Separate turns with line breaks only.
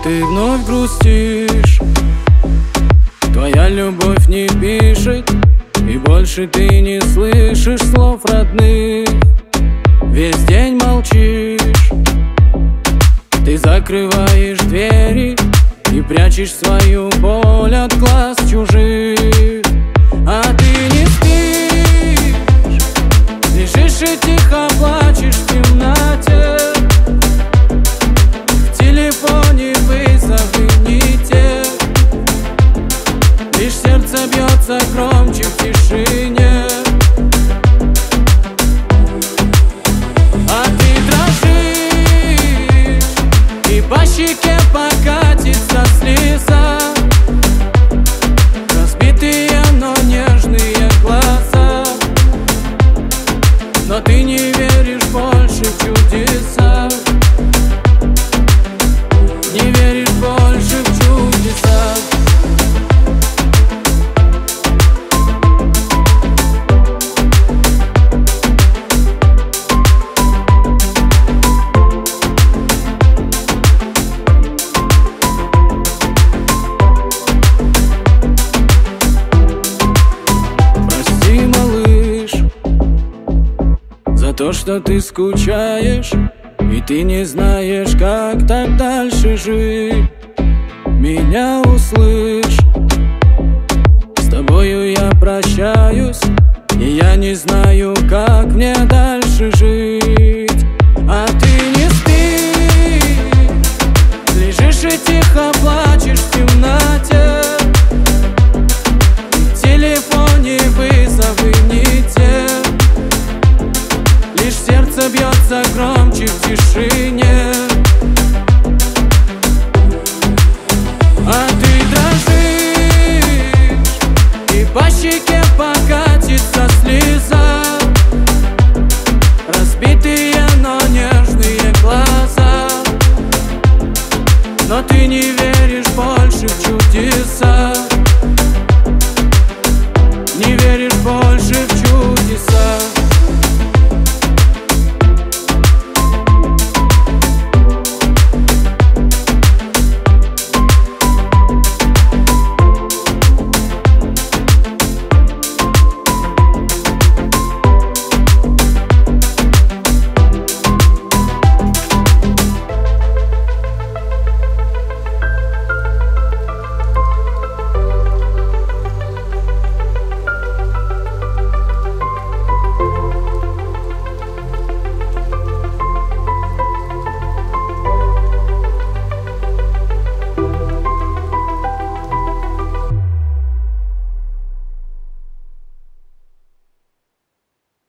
ты вновь грустишь. Твоя любовь не пишет, и больше ты не слышишь слов родных. Весь день молчишь, ты закрываешь двери и прячешь свою боль от глаз чужих. А ты не спишь, лежишь и тихо плачешь в темноте. В телефоне вызовы не те, лишь сердце бьется громче в тишине. А ты дрожишь, и по щеке покатится слеза. Разбитые, но нежные глаза. Но ты не веришь больше в чудеса. Не веришь больше в чудеса. То, что ты скучаешь, и ты не знаешь, как так дальше жить. Меня услышь, с тобою я прощаюсь, и я не знаю, как мне дальше жить. А ты не спишь, лежишь и тихо плачешь в темноте. В телефоне вызовы не те, лишь сердце бьется громче в тишине. А ты дрожишь, и по щеке